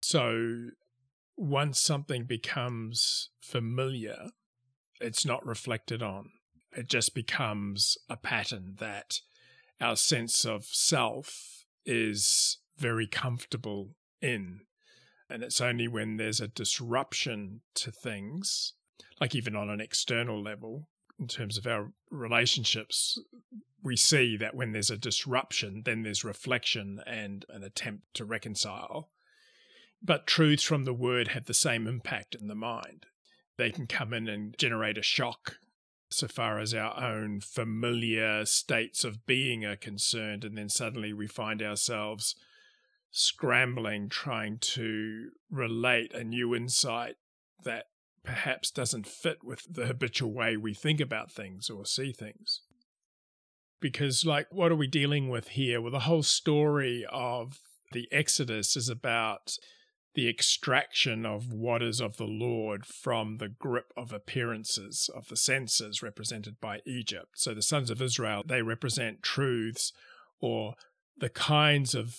So once something becomes familiar, it's not reflected on. It just becomes a pattern that our sense of self is very comfortable in. And it's only when there's a disruption to things, like even on an external level, in terms of our relationships, we see that when there's a disruption, then there's reflection and an attempt to reconcile. But truths from the word have the same impact in the mind. They can come in and generate a shock so far as our own familiar states of being are concerned, and then suddenly we find ourselves scrambling, trying to relate a new insight that perhaps doesn't fit with the habitual way we think about things or see things. Because, what are we dealing with here? Well, the whole story of the Exodus is about the extraction of what is of the Lord from the grip of appearances, of the senses represented by Egypt. So the sons of Israel, they represent truths or the kinds of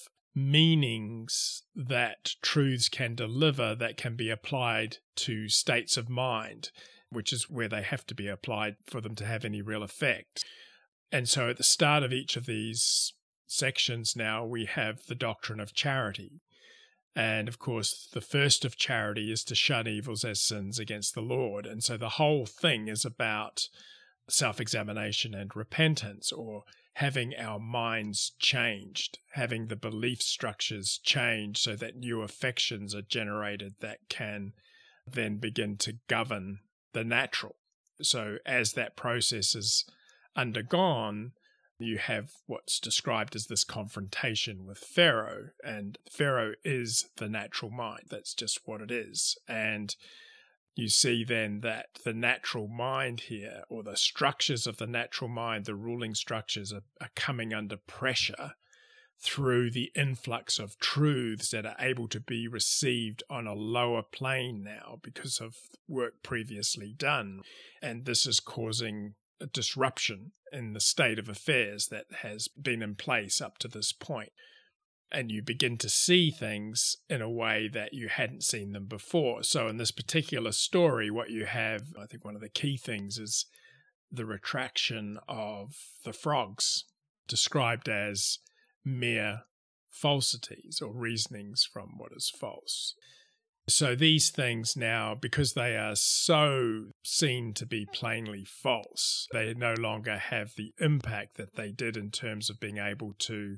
meanings that truths can deliver that can be applied to states of mind, which is where they have to be applied for them to have any real effect. And so at the start of each of these sections now, we have the doctrine of charity. And of course, the first of charity is to shun evils as sins against the Lord. And so the whole thing is about self-examination and repentance, or having our minds changed, having the belief structures changed so that new affections are generated that can then begin to govern the natural. So as that process is undergone, you have what's described as this confrontation with Pharaoh, and Pharaoh is the natural mind. That's just what it is. And you see then that the natural mind here, or the structures of the natural mind, the ruling structures are coming under pressure through the influx of truths that are able to be received on a lower plane now because of work previously done. And this is causing a disruption in the state of affairs that has been in place up to this point. And you begin to see things in a way that you hadn't seen them before. So in this particular story, what you have, I think one of the key things is the retraction of the frogs, described as mere falsities or reasonings from what is false. So these things now, because they are so seen to be plainly false, they no longer have the impact that they did in terms of being able to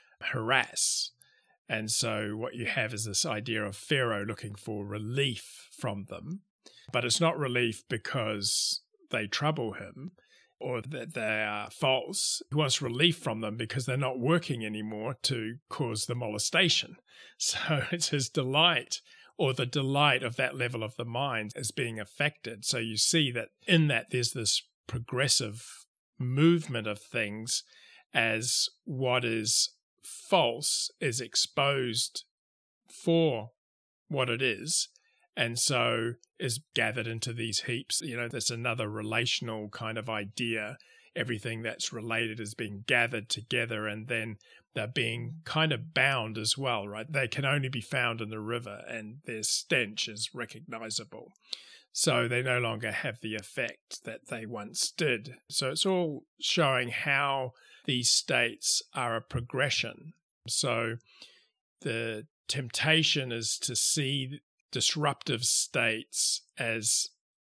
harass. And so what you have is this idea of Pharaoh looking for relief from them. But it's not relief because they trouble him or that they are false. He wants relief from them because they're not working anymore to cause the molestation. So it's his delight, or the delight of that level of the mind, is being affected. So you see that in that there's this progressive movement of things as what is false is exposed for what it is, and so is gathered into these heaps. That's another relational kind of idea. Everything that's related is being gathered together, and then they're being kind of bound as well, right? They can only be found in the river, and their stench is recognizable. So they no longer have the effect that they once did. So it's all showing how these states are a progression. So the temptation is to see disruptive states as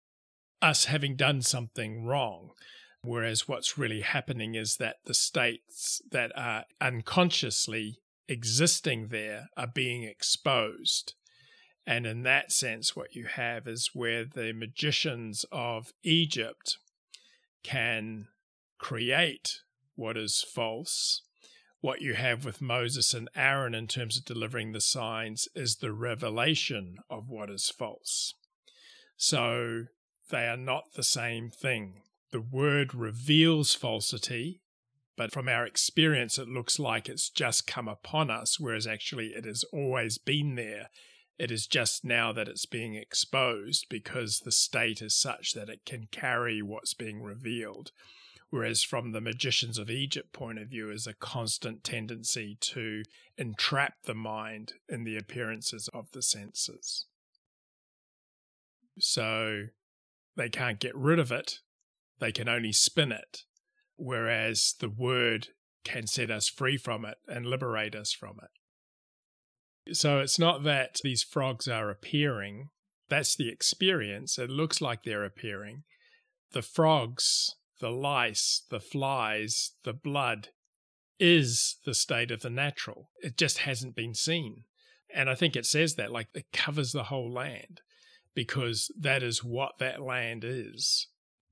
us having done something wrong, whereas what's really happening is that the states that are unconsciously existing there are being exposed. And in that sense, what you have is where the magicians of Egypt can create what is false. What you have with Moses and Aaron in terms of delivering the signs is the revelation of what is false. So they are not the same thing. The word reveals falsity, but from our experience, it looks like it's just come upon us, whereas actually it has always been there. It is just now that it's being exposed because the state is such that it can carry what's being revealed. Whereas from the magicians of Egypt point of view, is a constant tendency to entrap the mind in the appearances of the senses. So they can't get rid of it, they can only spin it, whereas the word can set us free from it and liberate us from it. So it's not that these frogs are appearing, that's the experience. It looks like they're appearing. The frogs, the lice, the flies, the blood is the state of the natural. It just hasn't been seen. And I think it says that, like it covers the whole land, because that is what that land is.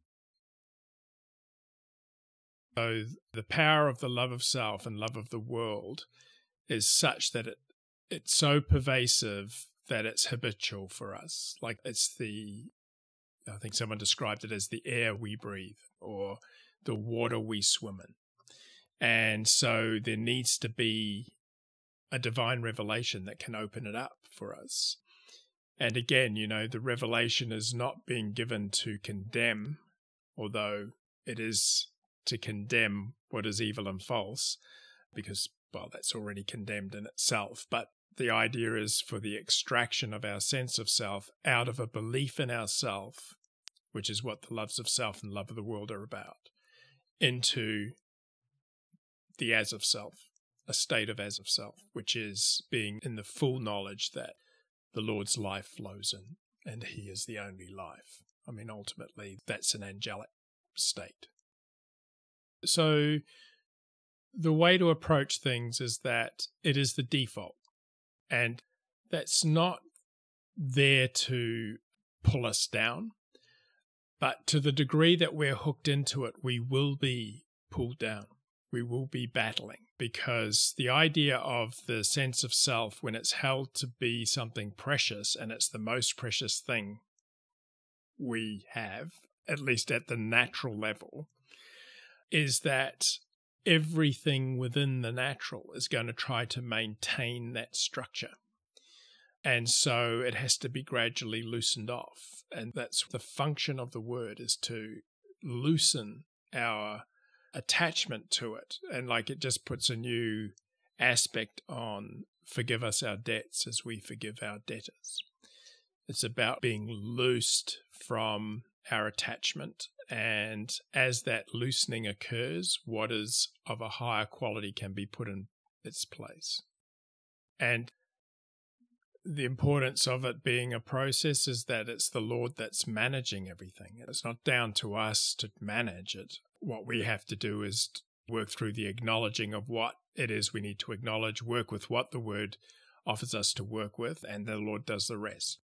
So the power of the love of self and love of the world is such that it's so pervasive that it's habitual for us. Like I think someone described it as the air we breathe or the water we swim in. And so there needs to be a divine revelation that can open it up for us. And again, the revelation is not being given to condemn, although it is to condemn what is evil and false, because, well, that's already condemned in itself. But the idea is for the extraction of our sense of self out of a belief in ourself, which is what the loves of self and love of the world are about, into the as of self, a state of as of self, which is being in the full knowledge that the Lord's life flows in, and He is the only life. I mean, ultimately, that's an angelic state. So the way to approach things is that it is the default, and that's not there to pull us down, but to the degree that we're hooked into it, we will be pulled down. We will be battling, because the idea of the sense of self, when it's held to be something precious, and it's the most precious thing we have, at least at the natural level, is that everything within the natural is going to try to maintain that structure. And so it has to be gradually loosened off. And that's the function of the word, is to loosen our attachment to it. And like it just puts a new aspect on forgive us our debts as we forgive our debtors. It's about being loosed from our attachment. And as that loosening occurs, what is of a higher quality can be put in its place. And the importance of it being a process is that it's the Lord that's managing everything. It's not down to us to manage it. What we have to do is work through the acknowledging of what it is we need to acknowledge, work with what the Word offers us to work with, and the Lord does the rest.